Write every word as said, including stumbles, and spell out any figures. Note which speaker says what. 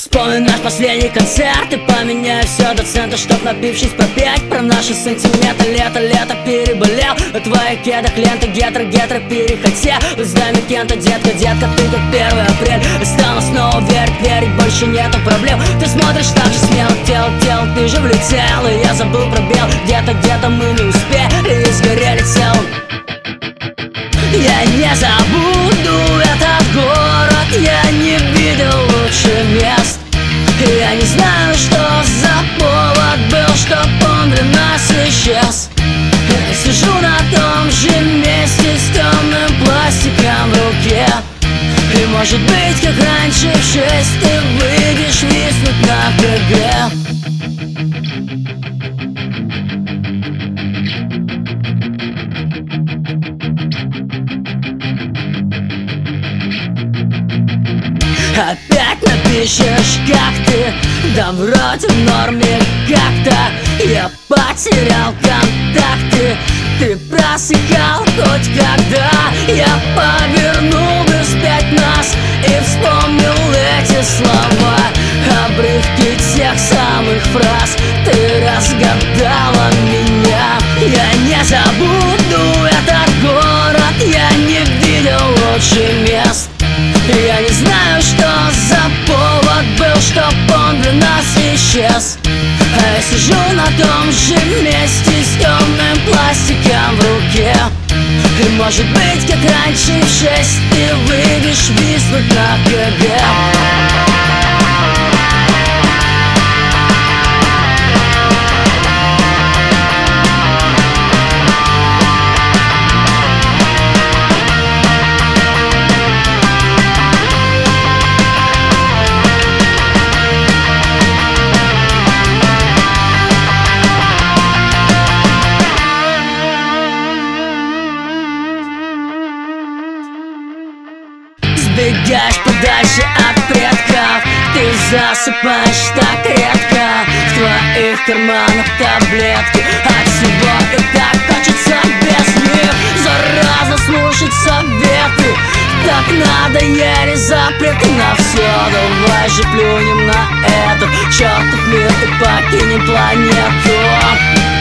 Speaker 1: Вспомни наш последний концерт и поменяй все до цента, чтоб напившись попеть про наши сантиметры. Лето, лето переболел, на твоих кедах лента гетро, гетро перехотел. С дами Кента, детка, детка, ты как первый апрель. Стала снова верить, верить, больше нету проблем. Ты смотришь так же смело, тело, тело, ты же влетел. И я забыл про бел, где-то, где-то мы не успели и сгорели целым. Я не забуду этот город, я не видел лучше мест. Я не знаю, что за повод был, чтоб он для нас исчез. Я сижу на том же месте с темным пластиком в руке. И может быть, как раньше в шесть ты выйдешь виснуть на КГ. Опять напишешь, как ты, да вроде в норме как-то. Я потерял контакты, ты просыхал хоть когда. Я повернул бы вспять нас и вспомнил эти слова, обрывки тех самых фраз. Ты разгадала меня. Я не забуду этот город, я не видел лучше мест. Я не знаю, что за повод был, чтоб он для нас исчез. А я сижу на том же месте с темным пластиком в руке. И может быть, как раньше в шесть ты выйдешь виснуть на КГ. Сбегаешь подальше от предков, ты засыпаешь так редко. В твоих карманах таблетки, от всего и так хочется без них. Зараза слушать советы, так надоели запреты на все. Давай же плюнем на этот чертов мир и покинем планету.